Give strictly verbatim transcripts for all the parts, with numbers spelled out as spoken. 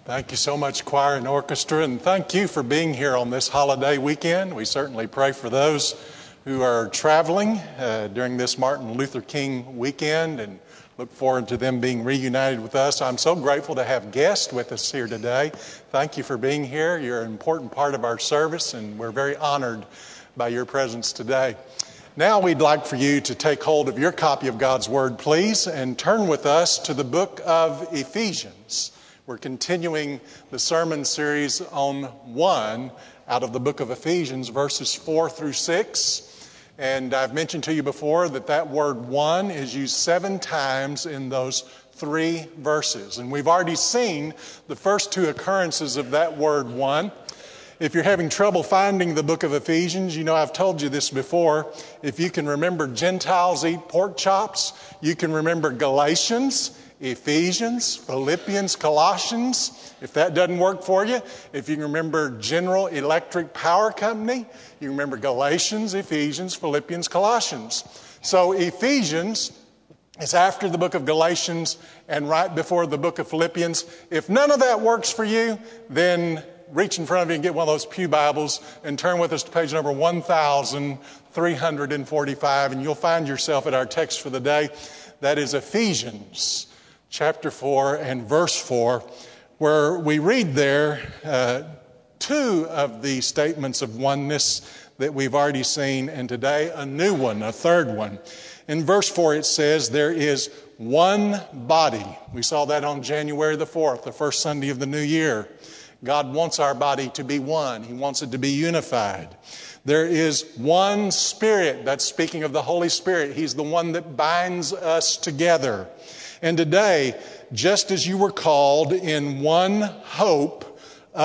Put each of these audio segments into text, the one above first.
Thank you so much, choir and orchestra, and thank you for being here on this holiday weekend. We certainly pray for those who are traveling uh, during this Martin Luther King weekend and look forward to them being reunited with us. I'm so grateful to have guests with us here today. Thank you for being here. You're an important part of our service, and we're very honored by your presence today. Now we'd like for you to take hold of your copy of God's Word, please, and turn with us to the book of Ephesians. We're continuing the sermon series on one out of the book of Ephesians, verses four through six. And I've mentioned to you before that that word one is used seven times in those three verses. And we've already seen the first two occurrences of that word one. If you're having trouble finding the book of Ephesians, you know I've told you this before. If you can remember Gentiles eat pork chops, you can remember Galatians, Ephesians, Philippians, Colossians. If that doesn't work for you, if you can remember General Electric Power Company, you remember Galatians, Ephesians, Philippians, Colossians. So Ephesians is after the book of Galatians and right before the book of Philippians. If none of that works for you, then reach in front of you and get one of those pew Bibles and turn with us to page number one thousand three hundred forty-five, and you'll find yourself at our text for the day. That is Ephesians chapter four and verse four, where we read there uh, two of the statements of oneness that we've already seen, and today a new one, a third one. In verse four it says, there is one body. We saw that on January the fourth, the first Sunday of the new year. God wants our body to be one. He wants it to be unified. There is one Spirit. That's speaking of the Holy Spirit. He's the one that binds us together. And today, just as you were called in one hope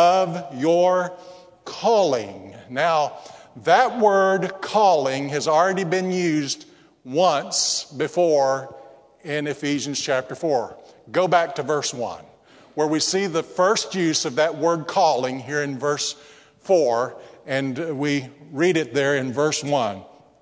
of your calling. Now, that word calling has already been used once before in Ephesians chapter four. Go back to verse one, where we see the first use of that word calling here in verse four, and we read it there in verse one.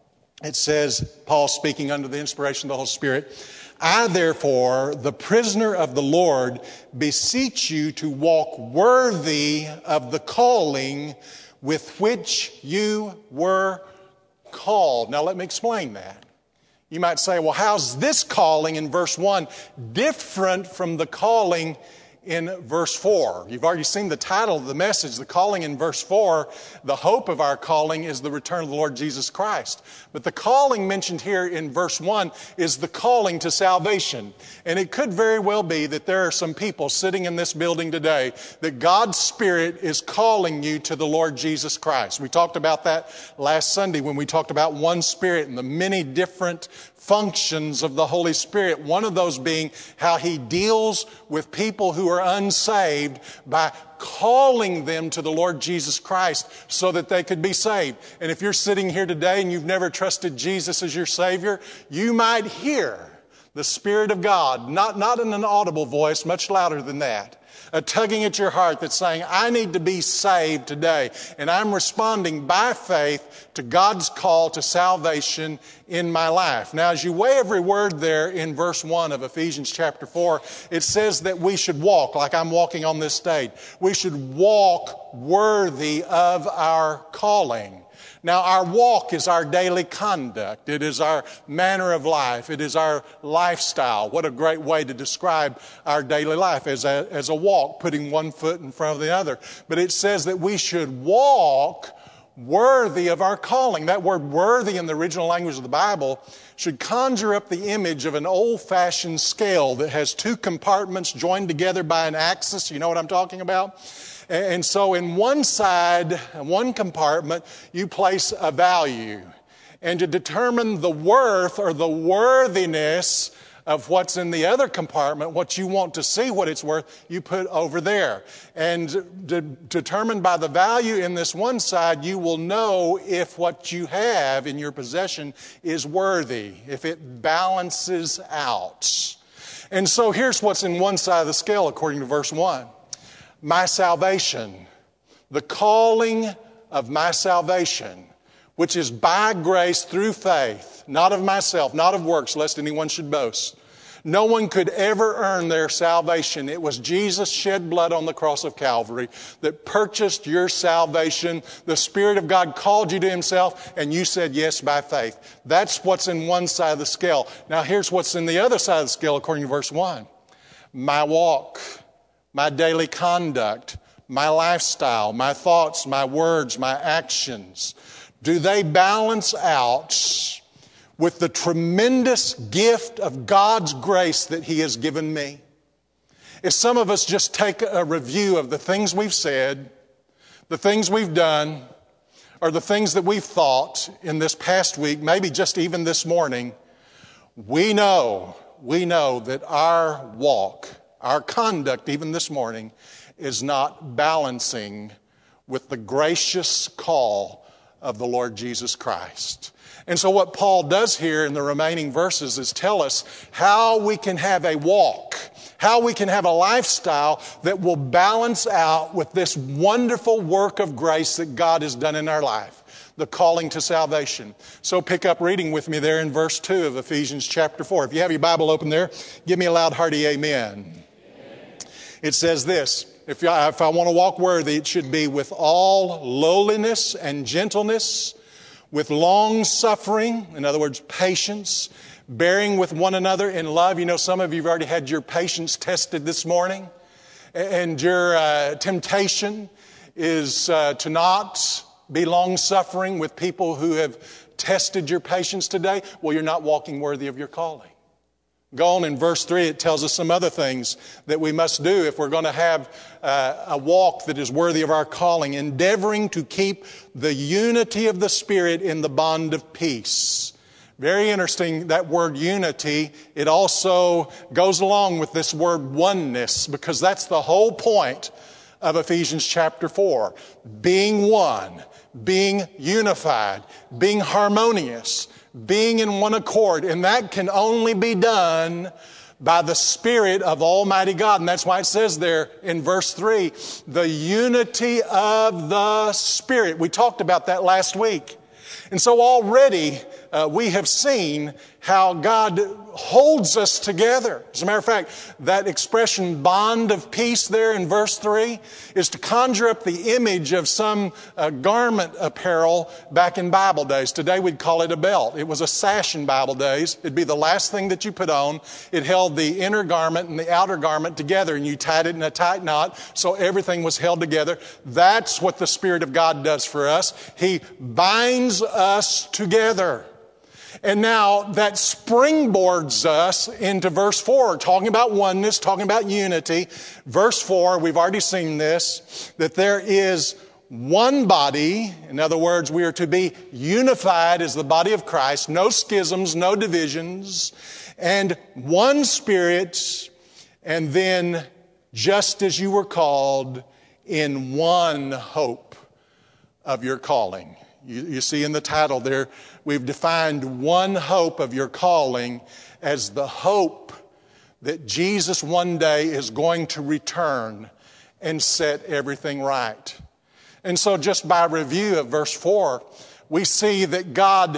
It says, Paul speaking under the inspiration of the Holy Spirit, I, therefore, the prisoner of the Lord, beseech you to walk worthy of the calling with which you were called. Now, let me explain that. You might say, well, how's this calling in verse one different from the calling in verse four? You've already seen the title of the message. The calling in verse four, the hope of our calling is the return of the Lord Jesus Christ. But the calling mentioned here in verse one is the calling to salvation. And it could very well be that there are some people sitting in this building today that God's Spirit is calling you to the Lord Jesus Christ. We talked about that last Sunday when we talked about one Spirit and the many different functions of the Holy Spirit. One of those being how He deals with people who are unsaved by calling them to the Lord Jesus Christ so that they could be saved. And if you're sitting here today and you've never trusted Jesus as your Savior, you might hear the Spirit of God, not, not in an audible voice, much louder than that, a tugging at your heart that's saying, I need to be saved today. And I'm responding by faith to God's call to salvation in my life. Now, as you weigh every word there in verse one of Ephesians chapter four, it says that we should walk, like I'm walking on this stage. We should walk worthy of our calling. Now, our walk is our daily conduct. It is our manner of life. It is our lifestyle. What a great way to describe our daily life as a, as a walk, putting one foot in front of the other. But it says that we should walk worthy of our calling. That word worthy in the original language of the Bible should conjure up the image of an old-fashioned scale that has two compartments joined together by an axis. You know what I'm talking about? And so in one side, one compartment, you place a value. And to determine the worth or the worthiness of what's in the other compartment, what you want to see what it's worth, you put over there. And de- determined by the value in this one side, you will know if what you have in your possession is worthy, if it balances out. And so here's what's in one side of the scale according to verse one. My salvation, the calling of my salvation, which is by grace through faith, not of myself, not of works, lest anyone should boast. No one could ever earn their salvation. It was Jesus' shed blood on the cross of Calvary that purchased your salvation. The Spirit of God called you to Himself, and you said yes by faith. That's what's in one side of the scale. Now here's what's in the other side of the scale according to verse one. My walk, my daily conduct, my lifestyle, my thoughts, my words, my actions. Do they balance out with the tremendous gift of God's grace that He has given me? If some of us just take a review of the things we've said, the things we've done, or the things that we've thought in this past week, maybe just even this morning, we know, we know that our walk, our conduct even this morning, is not balancing with the gracious call of the Lord Jesus Christ. And so what Paul does here in the remaining verses is tell us how we can have a walk, how we can have a lifestyle that will balance out with this wonderful work of grace that God has done in our life, the calling to salvation. So pick up reading with me there in verse two of Ephesians chapter four. If you have your Bible open there, give me a loud, hearty amen. Amen. It says this, if I, if I want to walk worthy, it should be with all lowliness and gentleness, with long suffering, in other words, patience, bearing with one another in love. You know, some of you have already had your patience tested this morning, and your uh, temptation is uh, to not be long suffering with people who have tested your patience today. Well, you're not walking worthy of your calling. Go on in verse three, it tells us some other things that we must do if we're going to have uh, a walk that is worthy of our calling. Endeavoring to keep the unity of the Spirit in the bond of peace. Very interesting, that word unity. It also goes along with this word oneness, because that's the whole point of Ephesians chapter four. Being one, being unified, being harmonious, being in one accord. And that can only be done by the Spirit of Almighty God. And that's why it says there in verse three, the unity of the Spirit. We talked about that last week. And so already uh, we have seen how God holds us together. As a matter of fact, that expression bond of peace there in verse three is to conjure up the image of some uh, garment apparel back in Bible days. Today we'd call it a belt. It was a sash in Bible days. It'd be the last thing that you put on. It held the inner garment and the outer garment together, and you tied it in a tight knot so everything was held together. That's what the Spirit of God does for us. He binds us together. And now that springboards us into verse four, talking about oneness, talking about unity. Verse four, we've already seen this, that there is one body. In other words, we are to be unified as the body of Christ. No schisms, no divisions. And one Spirit. And then, just as you were called, in one hope of your calling. You, you see in the title there, we've defined one hope of your calling as the hope that Jesus one day is going to return and set everything right. And so just by review of verse four, we see that God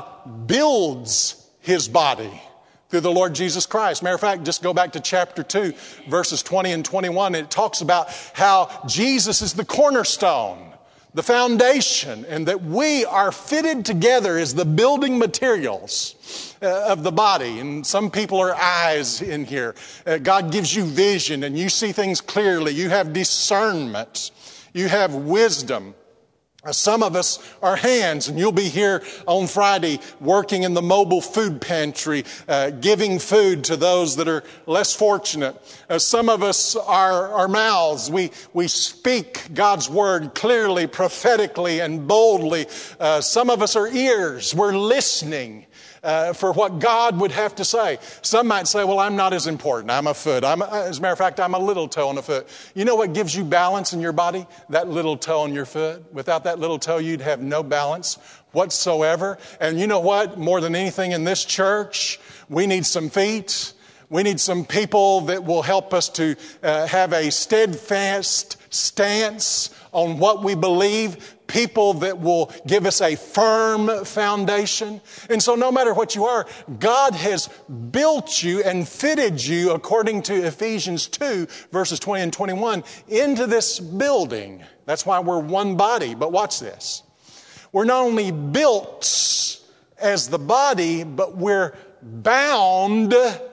builds His body through the Lord Jesus Christ. Matter of fact, just go back to chapter two, verses twenty and twenty-one, and it talks about how Jesus is the cornerstone, the foundation, and that we are fitted together as the building materials uh, of the body. And some people are eyes in here. Uh, God gives you vision and you see things clearly. You have discernment. You have wisdom. Uh, some of us are hands, and you'll be here on Friday working in the mobile food pantry, uh, giving food to those that are less fortunate. Uh, some of us are our mouths. We we speak God's word clearly, prophetically, and boldly. Uh, some of us are ears. We're listening uh, for what God would have to say. Some might say, well, I'm not as important. I'm a foot. I'm, as a matter of fact, I'm a little toe on a foot. You know what gives you balance in your body? That little toe on your foot. Without that little toe, you'd have no balance whatsoever. And you know what? More than anything in this church, we need some feet. We need some people that will help us to uh, have a steadfast stance on what we believe. people that will give us a firm foundation. And so no matter what you are, God has built you and fitted you, according to Ephesians two, verses twenty and twenty-one, into this building. That's why we're one body. But watch this. We're not only built as the body, but we're bound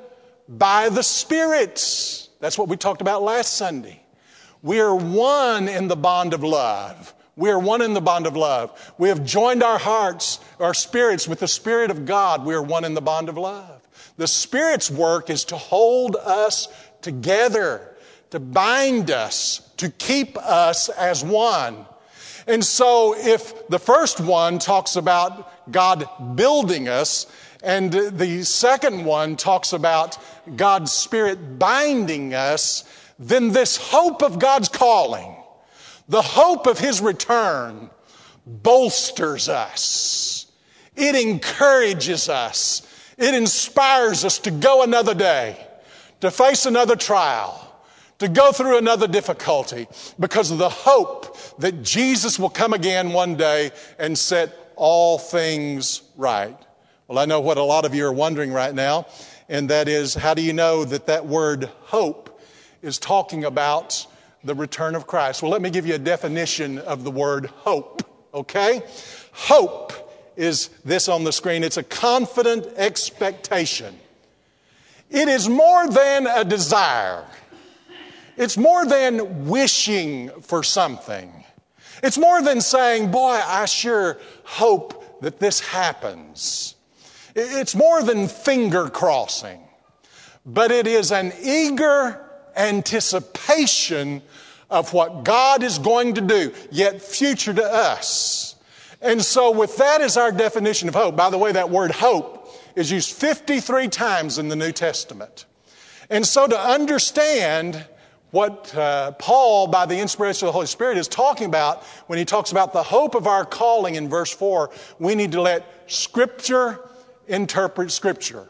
by the Spirit. That's what we talked about last Sunday. We are one in the bond of love. We are one in the bond of love. We have joined our hearts, our spirits with the Spirit of God. We are one in the bond of love. The Spirit's work is to hold us together, to bind us, to keep us as one. And so if the first one talks about God building us, and the second one talks about God's Spirit binding us, then this hope of God's calling, the hope of His return, bolsters us. It encourages us. It inspires us to go another day, to face another trial, to go through another difficulty, because of the hope that Jesus will come again one day and set all things right. Well, I know what a lot of you are wondering right now, and that is, how do you know that that word hope is talking about the return of Christ? Well, let me give you a definition of the word hope, okay? Hope is this on the screen. It's a confident expectation. It is more than a desire. It's more than wishing for something. It's more than saying, boy, I sure hope that this happens. It's more than finger crossing, but it is an eager anticipation of what God is going to do, yet future to us. And so with that as our definition of hope, by the way, that word hope is used fifty-three times in the New Testament. And so to understand what uh, Paul, by the inspiration of the Holy Spirit, is talking about when he talks about the hope of our calling in verse four, we need to let Scripture interpret Scripture.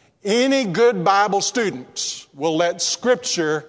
Any good Bible student will let Scripture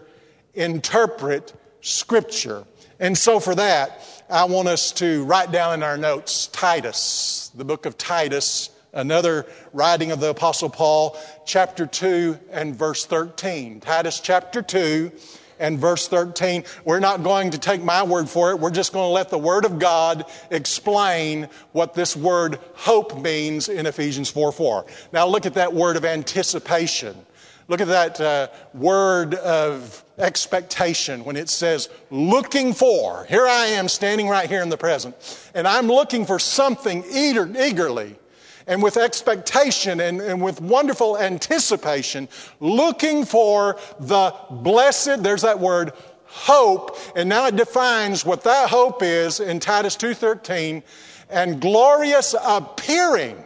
interpret Scripture. And so for that, I want us to write down in our notes Titus, the book of Titus, another writing of the Apostle Paul, chapter two and verse thirteen. Titus chapter two and verse thirteen. We're not going to take my word for it. We're just going to let the Word of God explain what this word hope means in Ephesians four four. Now look at that word of anticipation. Look at that uh, word of expectation when it says looking for. Here I am standing right here in the present, and I'm looking for something eager, eagerly and with expectation and, and with wonderful anticipation, looking for the blessed, there's that word, hope. And now it defines what that hope is in Titus two thirteen, and glorious appearing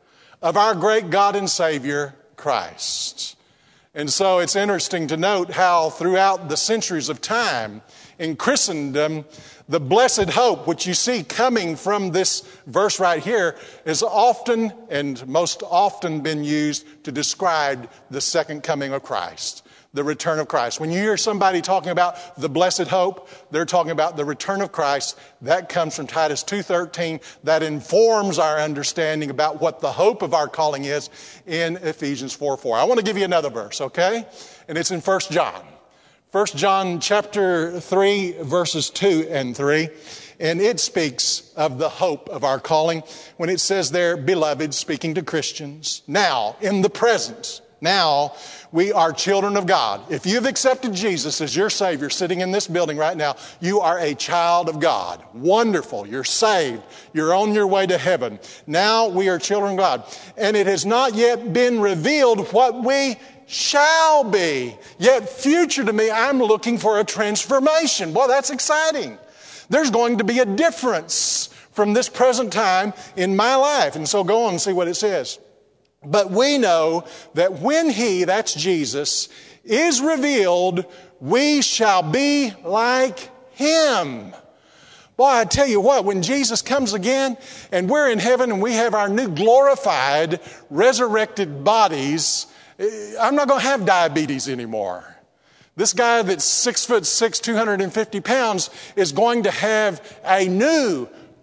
of our great God and Savior, Christ. And so it's interesting to note how throughout the centuries of time in Christendom, the blessed hope, which you see coming from this verse right here, is often and most often been used to describe the second coming of Christ, the return of Christ. When you hear somebody talking about the blessed hope, they're talking about the return of Christ. That comes from Titus two thirteen. That informs our understanding about what the hope of our calling is in Ephesians four four. I want to give you another verse, okay? And it's in First John. First John chapter three, verses two and three. And it speaks of the hope of our calling when it says there, beloved, speaking to Christians, now, in the present, now we are children of God. If you've accepted Jesus as your Savior sitting in this building right now, you are a child of God. Wonderful. You're saved. You're on your way to heaven. Now we are children of God. And it has not yet been revealed what we shall be. Yet future to me, I'm looking for a transformation. Boy, that's exciting. There's going to be a difference from this present time in my life. And so go on and see what it says. But we know that when He, that's Jesus, is revealed, we shall be like Him. Boy, I tell you what, when Jesus comes again and we're in heaven and we have our new glorified, resurrected bodies, I'm not going to have diabetes anymore. This guy that's six foot six, two hundred fifty pounds is going to have a new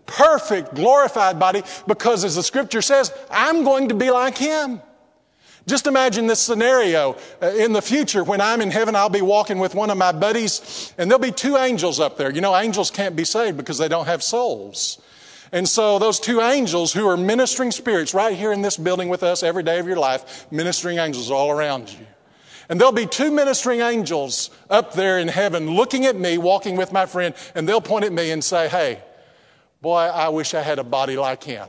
perfect, glorified body, because as the scripture says, I'm going to be like him. Just imagine this scenario. Uh, in the future, when I'm in heaven, I'll be walking with one of my buddies, and there'll be two angels up there. You know, angels can't be saved because they don't have souls. And so those two angels who are ministering spirits right here in this building with us every day of your life, ministering angels all around you. And there'll be two ministering angels up there in heaven looking at me, walking with my friend, and they'll point at me and say, hey, boy, I wish I had a body like him.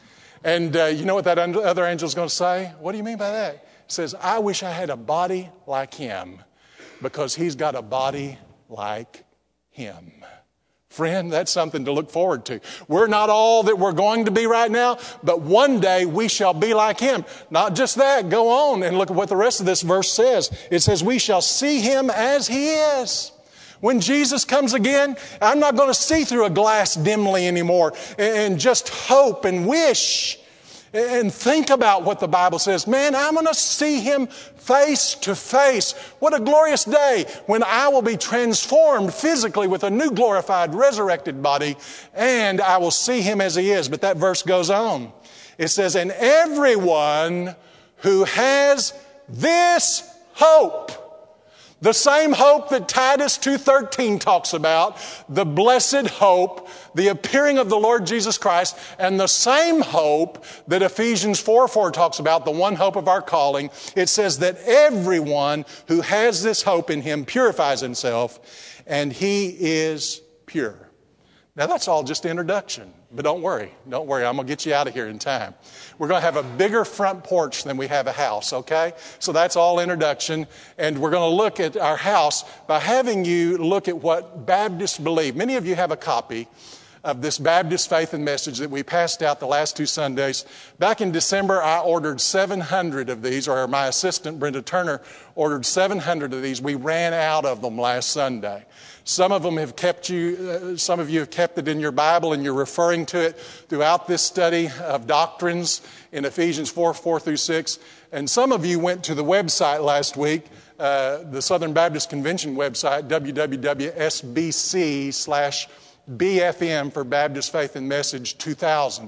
And uh, you know what that other angel's going to say? What do you mean by that? He says, I wish I had a body like him, because he's got a body like him. Friend, that's something to look forward to. We're not all that we're going to be right now, but one day we shall be like him. Not just that, go on and look at what the rest of this verse says. It says, we shall see him as he is. When Jesus comes again, I'm not going to see through a glass dimly anymore and just hope and wish and think about what the Bible says. Man, I'm going to see him face to face. What a glorious day when I will be transformed physically with a new glorified, resurrected body, and I will see him as he is. But that verse goes on. It says, and everyone who has this hope, the same hope that Titus two thirteen talks about, the blessed hope, the appearing of the Lord Jesus Christ, and the same hope that Ephesians four four talks about, the one hope of our calling. It says that everyone who has this hope in him purifies himself, and he is pure. Now that's all just introduction, but don't worry, don't worry, I'm going to get you out of here in time. We're going to have a bigger front porch than we have a house, okay? So that's all introduction, and we're going to look at our house by having you look at what Baptists believe. Many of you have a copy of this Baptist Faith and Message that we passed out the last two Sundays. Back in December, I ordered seven hundred of these, or my assistant, Brenda Turner, ordered seven hundred of these. We ran out of them last Sunday. Some of them have kept you, uh, some of you have kept it in your Bible, and you're referring to it throughout this study of doctrines in Ephesians four, four through six. And some of you went to the website last week, uh, the Southern Baptist Convention website, w w w dot s b c slash B F M for Baptist Faith and Message two thousand.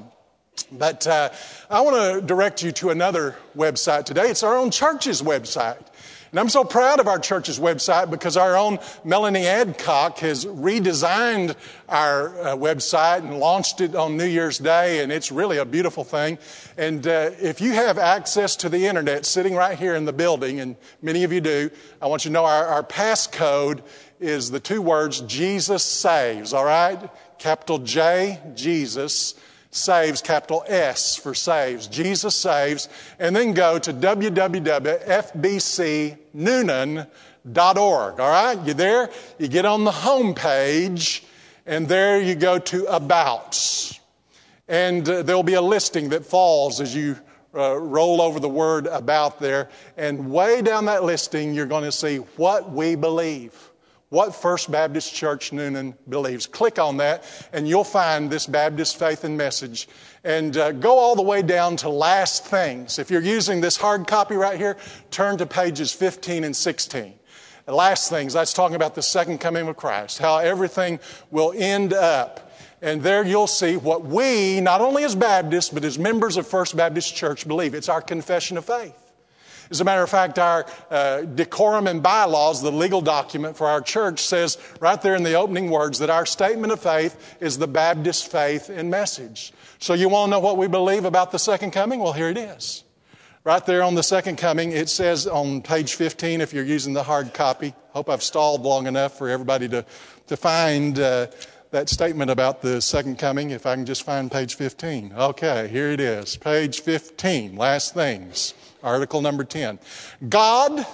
But uh, I want to direct you to another website today. It's our own church's website. And I'm so proud of our church's website because our own Melanie Adcock has redesigned our uh, website and launched it on New Year's Day, and it's really a beautiful thing. And uh, if you have access to the internet sitting right here in the building, and many of you do, I want you to know our, our passcode is the two words, Jesus Saves, all right? Capital J, Jesus, Saves, capital S for Saves. Jesus Saves. And then go to w w w dot f b c noonan dot org, all right? You there? You get on the home page, and there you go to Abouts. And uh, there'll be a listing that falls as you uh, roll over the word About there. And way down that listing, you're going to see what we believe. What First Baptist Church Noonan believes. Click on that and you'll find this Baptist Faith and Message. And uh, go all the way down to Last Things. If you're using this hard copy right here, turn to pages fifteen and sixteen. The Last Things, that's talking about the second coming of Christ. How everything will end up. And there you'll see what we, not only as Baptists, but as members of First Baptist Church believe. It's our confession of faith. As a matter of fact, our uh, decorum and bylaws, the legal document for our church, says right there in the opening words that our statement of faith is the Baptist Faith and Message. So you want to know what we believe about the second coming? Well, here it is. Right there on the second coming, it says on page fifteen, if you're using the hard copy. Hope I've stalled long enough for everybody to, to find uh, that statement about the second coming, if I can just find page fifteen. Okay, here it is. Page fifteen, Last Things. Article number ten. God,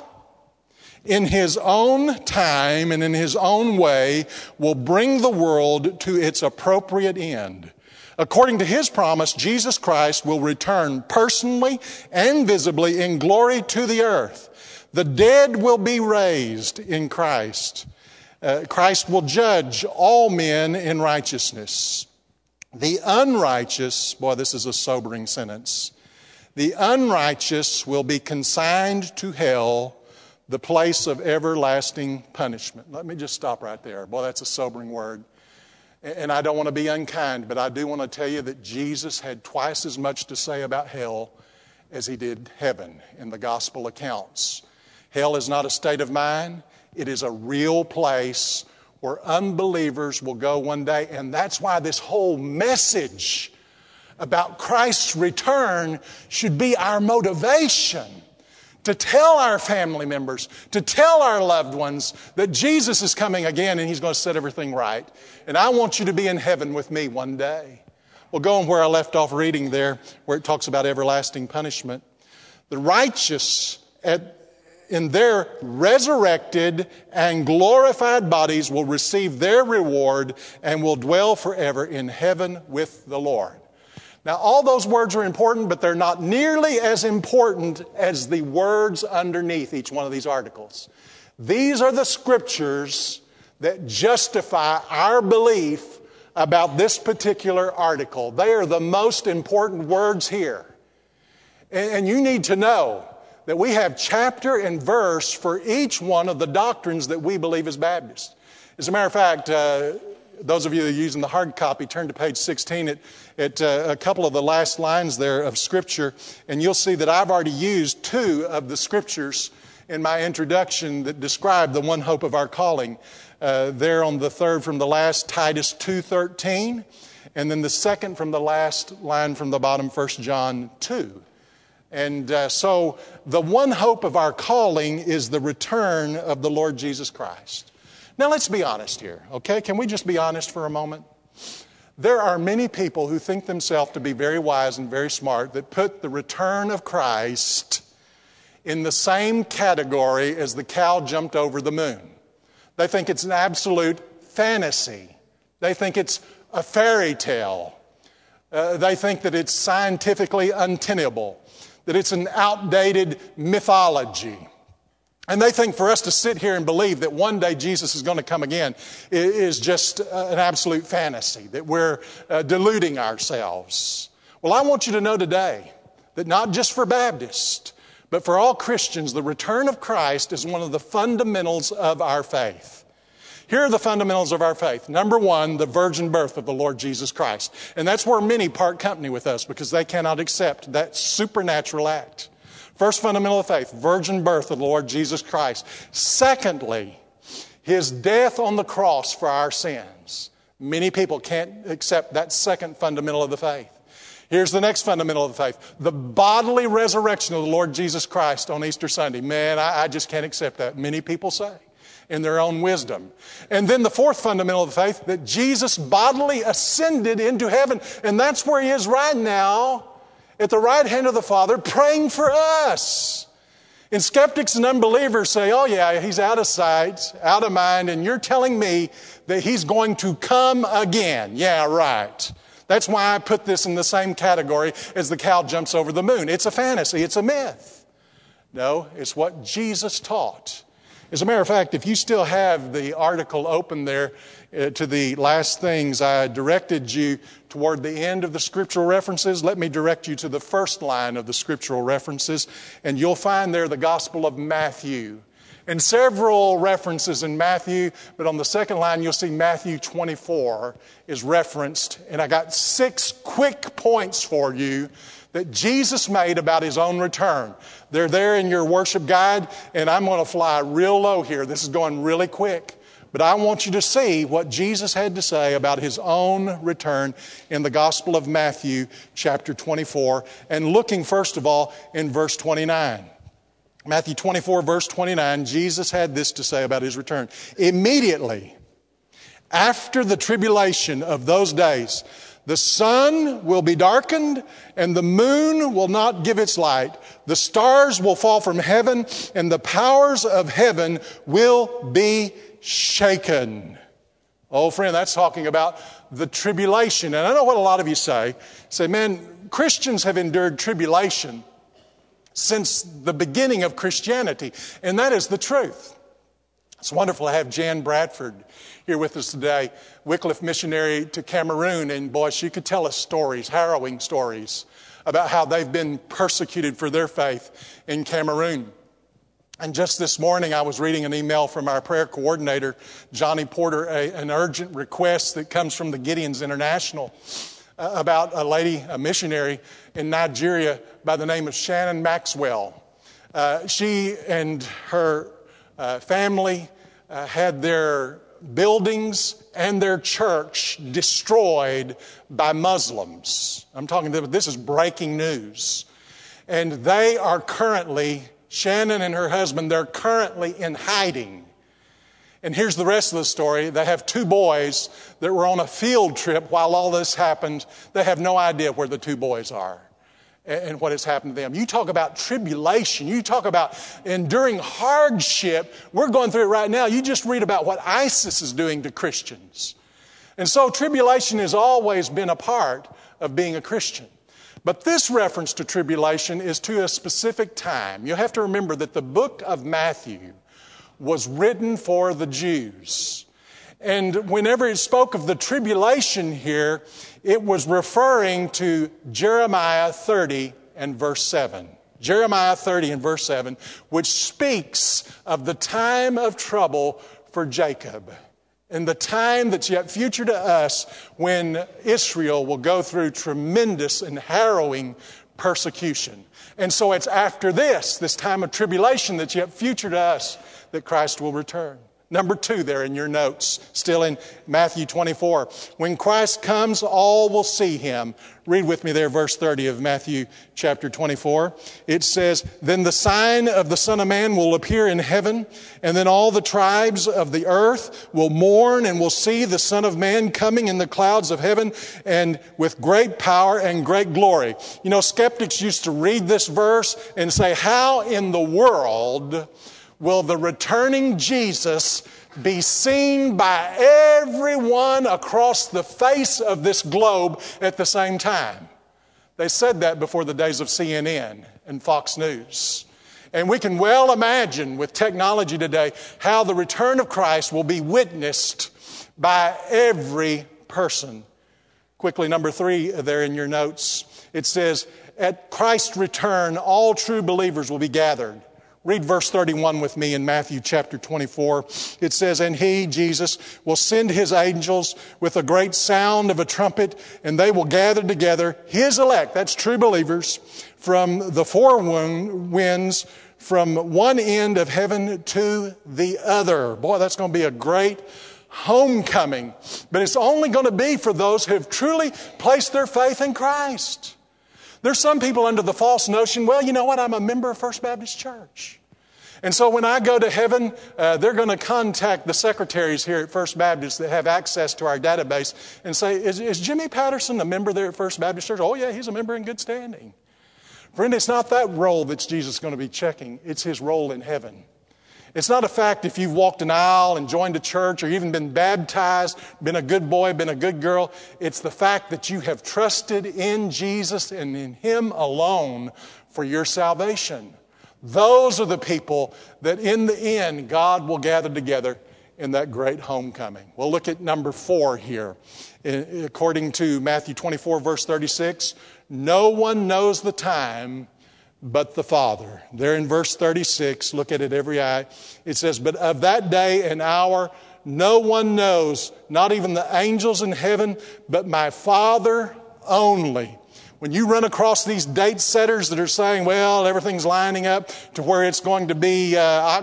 in His own time and in His own way, will bring the world to its appropriate end. According to His promise, Jesus Christ will return personally and visibly in glory to the earth. The dead will be raised in Christ. Uh, Christ will judge all men in righteousness. The unrighteous, boy, this is a sobering sentence. The unrighteous will be consigned to hell, the place of everlasting punishment. Let me just stop right there. Boy, that's a sobering word. And I don't want to be unkind, but I do want to tell you that Jesus had twice as much to say about hell as he did heaven in the gospel accounts. Hell is not a state of mind. It is a real place where unbelievers will go one day. And that's why this whole message about Christ's return should be our motivation. To tell our family members, to tell our loved ones that Jesus is coming again and he's going to set everything right. And I want you to be in heaven with me one day. Well, going where I left off reading there, where it talks about everlasting punishment. The righteous at, in their resurrected and glorified bodies will receive their reward and will dwell forever in heaven with the Lord. Now, all those words are important, but they're not nearly as important as the words underneath each one of these articles. These are the scriptures that justify our belief about this particular article. They are the most important words here. And you need to know that we have chapter and verse for each one of the doctrines that we believe as Baptists. As a matter of fact, uh, those of you that are using the hard copy, turn to page sixteen at, at uh, a couple of the last lines there of Scripture, and you'll see that I've already used two of the Scriptures in my introduction that describe the one hope of our calling. Uh, there on the third from the last, Titus two thirteen, and then the second from the last line from the bottom, First John two. And uh, so the one hope of our calling is the return of the Lord Jesus Christ. Now, let's be honest here, okay? Can we just be honest for a moment? There are many people who think themselves to be very wise and very smart that put the return of Christ in the same category as the cow jumped over the moon. They think it's an absolute fantasy. They think it's a fairy tale. Uh, they think that it's scientifically untenable, that it's an outdated mythology. And they think for us to sit here and believe that one day Jesus is going to come again is just an absolute fantasy, that we're uh, deluding ourselves. Well, I want you to know today that not just for Baptists, but for all Christians, the return of Christ is one of the fundamentals of our faith. Here are the fundamentals of our faith. Number one, the virgin birth of the Lord Jesus Christ. And that's where many part company with us because they cannot accept that supernatural act. First fundamental of faith, virgin birth of the Lord Jesus Christ. Secondly, his death on the cross for our sins. Many people can't accept that second fundamental of the faith. Here's the next fundamental of the faith, the bodily resurrection of the Lord Jesus Christ on Easter Sunday. Man, I, I just can't accept that. Many people say in their own wisdom. And then the fourth fundamental of the faith, that Jesus bodily ascended into heaven. And that's where he is right now, at the right hand of the Father, praying for us. And skeptics and unbelievers say, oh yeah, he's out of sight, out of mind, and you're telling me that he's going to come again. Yeah, right. That's why I put this in the same category as the cow jumps over the moon. It's a fantasy. It's a myth. No, it's what Jesus taught. As a matter of fact, if you still have the article open there uh, to the last things, I directed you toward the end of the scriptural references. Let me direct you to the first line of the scriptural references, and you'll find there the Gospel of Matthew. And several references in Matthew, but on the second line you'll see Matthew twenty-four is referenced. And I got six quick points for you that Jesus made about his own return. They're there in your worship guide, and I'm going to fly real low here. This is going really quick. But I want you to see what Jesus had to say about his own return in the Gospel of Matthew, chapter twenty-four, and looking first of all in verse twenty-nine. Matthew twenty-four, verse twenty-nine, Jesus had this to say about his return. Immediately after the tribulation of those days, the sun will be darkened and the moon will not give its light. The stars will fall from heaven and the powers of heaven will be shaken. Oh, friend, that's talking about the tribulation. And I know what a lot of you say. Say, man, Christians have endured tribulation since the beginning of Christianity. And that is the truth. It's wonderful to have Jan Bradford here with us today, Wycliffe missionary to Cameroon. And boy, she could tell us stories, harrowing stories, about how they've been persecuted for their faith in Cameroon. And just this morning, I was reading an email from our prayer coordinator, Johnny Porter, a, an urgent request that comes from the Gideons International uh, about a lady, a missionary in Nigeria by the name of Shannon Maxwell. Uh, she and her uh, family uh, had their buildings and their church destroyed by Muslims. I'm talking, this is breaking news. And they are currently, Shannon and her husband, they're currently in hiding. And here's the rest of the story. They have two boys that were on a field trip while all this happened. They have no idea where the two boys are and what has happened to them. You talk about tribulation. You talk about enduring hardship. We're going through it right now. You just read about what ISIS is doing to Christians. And so tribulation has always been a part of being a Christian. But this reference to tribulation is to a specific time. You have to remember that the book of Matthew was written for the Jews. And whenever it spoke of the tribulation here, it was referring to Jeremiah thirty and verse seven. Jeremiah thirty and verse seven, which speaks of the time of trouble for Jacob. And the time that's yet future to us when Israel will go through tremendous and harrowing persecution. And so it's after this, this time of tribulation that's yet future to us, that Christ will return. Number two there in your notes, still in Matthew twenty-four. When Christ comes, all will see him. Read with me there, verse thirty of Matthew chapter twenty-four. It says, "Then the sign of the Son of Man will appear in heaven, and then all the tribes of the earth will mourn and will see the Son of Man coming in the clouds of heaven and with great power and great glory." You know, skeptics used to read this verse and say, how in the world will the returning Jesus be seen by everyone across the face of this globe at the same time? They said that before the days of C N N and Fox News. And we can well imagine with technology today how the return of Christ will be witnessed by every person. Quickly, number three there in your notes. It says, at Christ's return, all true believers will be gathered. Read verse thirty-one with me in Matthew chapter twenty-four. It says, "And he, Jesus, will send his angels with a great sound of a trumpet, and they will gather together his elect," that's true believers, "from the four winds, from one end of heaven to the other." Boy, that's going to be a great homecoming. But it's only going to be for those who have truly placed their faith in Christ. There's some people under the false notion, well, you know what, I'm a member of First Baptist Church. And so when I go to heaven, uh, they're going to contact the secretaries here at First Baptist that have access to our database and say, is, is Jimmy Patterson a member there at First Baptist Church? Oh, yeah, he's a member in good standing. Friend, it's not that role that Jesus is going to be checking. It's his role in heaven. It's not a fact if you've walked an aisle and joined a church or even been baptized, been a good boy, been a good girl. It's the fact that you have trusted in Jesus and in him alone for your salvation. Those are the people that in the end God will gather together in that great homecoming. We'll look at number four here. According to Matthew twenty-four, verse thirty-six, no one knows the time but the Father. There in verse thirty-six, look at it every eye. It says, "But of that day and hour no one knows, not even the angels in heaven, but my Father only." When you run across these date setters that are saying, well, everything's lining up to where it's going to be uh,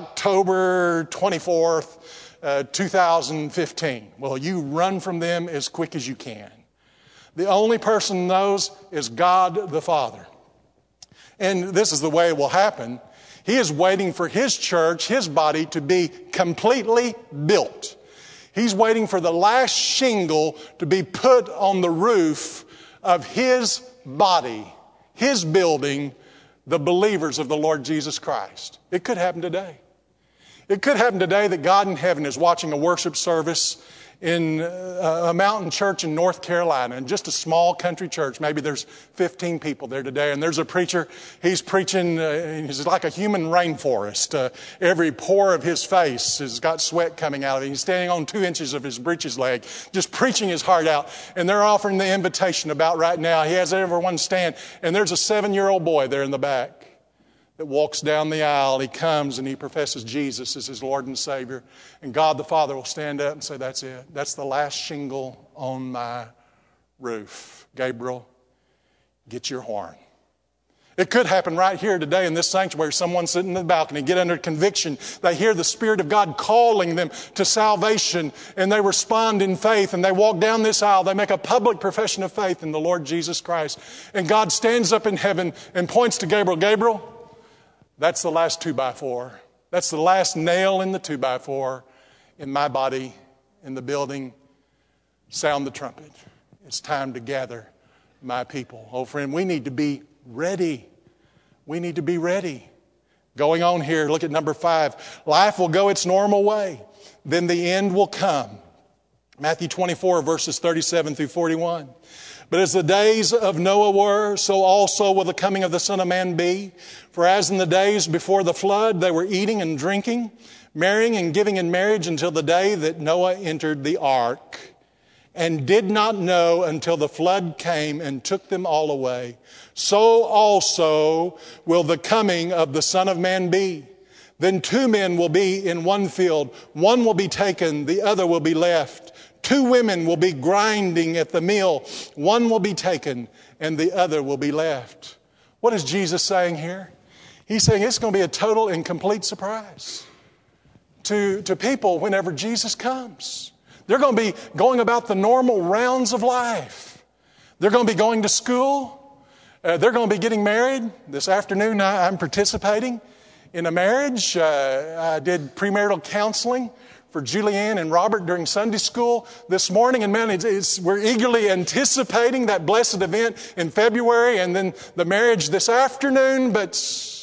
October twenty-fourth, uh, two thousand fifteen. Well, you run from them as quick as you can. The only person who knows is God the Father. And this is the way it will happen. He is waiting for his church, his body, to be completely built. He's waiting for the last shingle to be put on the roof of his body, his building, the believers of the Lord Jesus Christ. It could happen today. It could happen today that God in heaven is watching a worship service in a mountain church in North Carolina, and just a small country church. Maybe there's fifteen people there today, and there's a preacher. He's preaching, uh, he's like a human rainforest. Uh, every pore of his face has got sweat coming out of it. He's standing on two inches of his breeches leg, just preaching his heart out. And they're offering the invitation about right now. He has everyone stand, and there's a seven-year-old boy there in the back. that walks down the aisle. He comes and he professes Jesus as his Lord and Savior. And God the Father will stand up and say, that's it. That's the last shingle on my roof. Gabriel, get your horn. It could happen right here today in this sanctuary. Someone sitting in the balcony, get under conviction. They hear the Spirit of God calling them to salvation, and they respond in faith, and they walk down this aisle. They make a public profession of faith in the Lord Jesus Christ. And God stands up in heaven and points to Gabriel. Gabriel, that's the last two by four. That's the last nail in the two by four in my body, in the building. Sound the trumpet. It's time to gather my people. Oh, friend, we need to be ready. We need to be ready. Going on here, look at number five. Life will go its normal way. Then the end will come. Matthew twenty-four, verses thirty-seven through forty-one. But as the days of Noah were, so also will the coming of the Son of Man be. For as in the days before the flood, they were eating and drinking, marrying and giving in marriage until the day that Noah entered the ark, and did not know until the flood came and took them all away. So also will the coming of the Son of Man be. Then two men will be in one field. One will be taken, the other will be left. Two women will be grinding at the mill. One will be taken, and the other will be left. What is Jesus saying here? He's saying it's going to be a total and complete surprise to, to people whenever Jesus comes. They're going to be going about the normal rounds of life. They're going to be going to school. Uh, they're going to be getting married. This afternoon I, I'm participating in a marriage. Uh, I did premarital counseling for Julianne and Robert during Sunday school this morning. And man, it's, it's, we're eagerly anticipating that blessed event in February and then the marriage this afternoon. But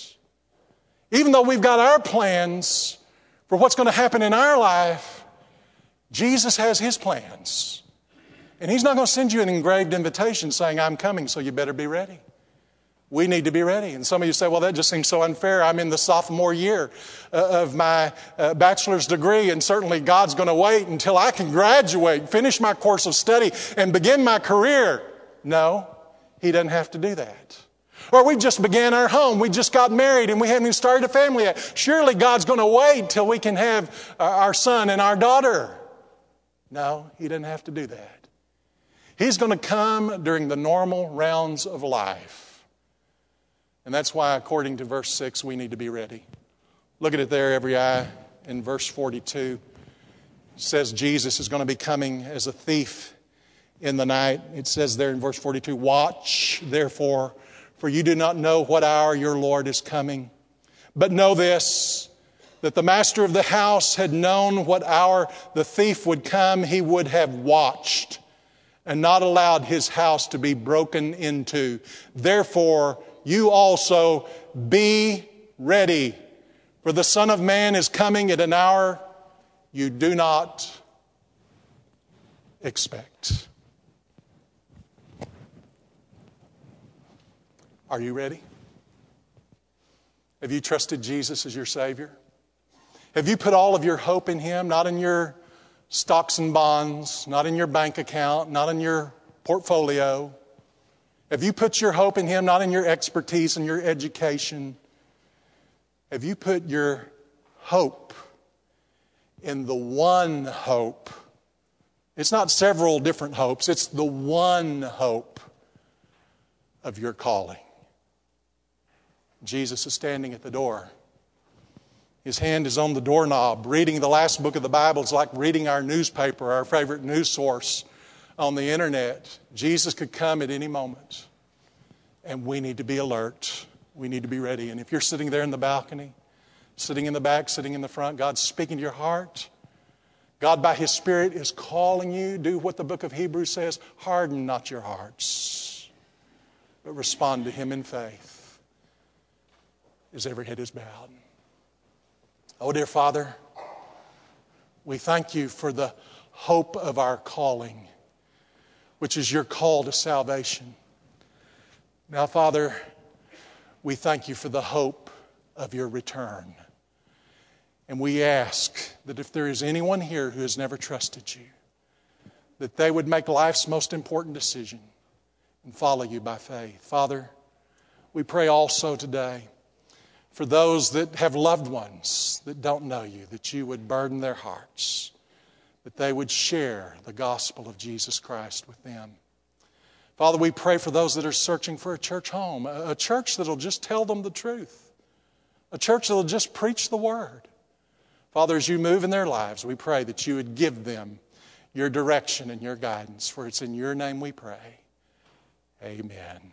even though we've got our plans for what's going to happen in our life, Jesus has His plans. And He's not going to send you an engraved invitation saying, I'm coming, so you better be ready. We need to be ready. And some of you say, well, that just seems so unfair. I'm in the sophomore year uh, of my uh, bachelor's degree, and certainly God's going to wait until I can graduate, finish my course of study, and begin my career. No, He doesn't have to do that. Or we just began our home. We just got married and we haven't even started a family yet. Surely God's going to wait till we can have uh, our son and our daughter. No, He doesn't have to do that. He's going to come during the normal rounds of life. And that's why, according to verse six, we need to be ready. Look at it there, every eye, in verse forty-two. It says Jesus is going to be coming as a thief in the night. It says there in verse forty-two, watch, therefore, for you do not know what hour your Lord is coming. But know this, that the master of the house had known what hour the thief would come, he would have watched and not allowed his house to be broken into. Therefore, you also be ready, for the Son of Man is coming at an hour you do not expect. Are you ready? Have you trusted Jesus as your Savior? Have you put all of your hope in Him, not in your stocks and bonds, not in your bank account, not in your portfolio? Have you put your hope in Him, not in your expertise and your education? Have you put your hope in the one hope? It's not several different hopes. It's the one hope of your calling. Jesus is standing at the door. His hand is on the doorknob. Reading the last book of the Bible is like reading our newspaper, our favorite news source on the internet. Jesus could come at any moment. And we need to be alert. We need to be ready. And if you're sitting there in the balcony, sitting in the back, sitting in the front, God's speaking to your heart. God, by His Spirit, is calling you. Do what the book of Hebrews says. Harden not your hearts, but respond to Him in faith as every head is bowed. Oh, dear Father, we thank You for the hope of our calling, which is Your call to salvation. Now, Father, we thank You for the hope of Your return. And we ask that if there is anyone here who has never trusted You, that they would make life's most important decision and follow You by faith. Father, we pray also today For those that have loved ones that don't know you, that you would burden their hearts, that they would share the gospel of Jesus Christ with them. Father, we pray for those that are searching for a church home, a church that will just tell them the truth, a church that will just preach the word. Father, as you move in their lives, we pray that you would give them your direction and your guidance, for it's in your name we pray. Amen.